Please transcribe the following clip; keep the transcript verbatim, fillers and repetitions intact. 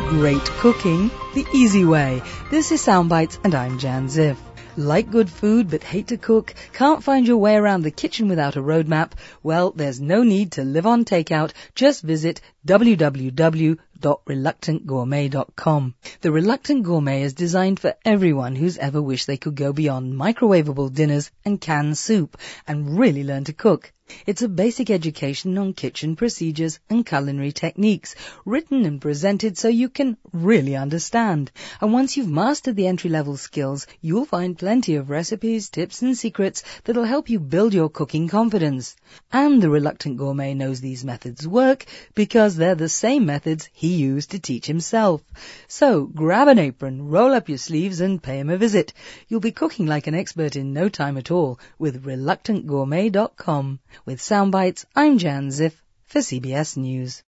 Great cooking the easy way. This is Soundbites and I'm Jan Ziff. Like good food but hate to cook? Can't find your way around the kitchen without a roadmap? Well, there's no need to live on takeout. Just visit w w w dot reluctant gourmet dot com. The Reluctant Gourmet is designed for everyone who's ever wished they could go beyond microwavable dinners and canned soup and really learn to cook. It's a basic education on kitchen procedures and culinary techniques, written and presented so you can really understand. And once you've mastered the entry-level skills, you'll find plenty of recipes, tips and secrets that'll help you build your cooking confidence. And the Reluctant Gourmet knows these methods work because they're the same methods he used to teach himself. So grab an apron, roll up your sleeves and pay him a visit. You'll be cooking like an expert in no time at all with reluctant gourmet dot com. With Soundbites, I'm Jan Ziff for C B S News.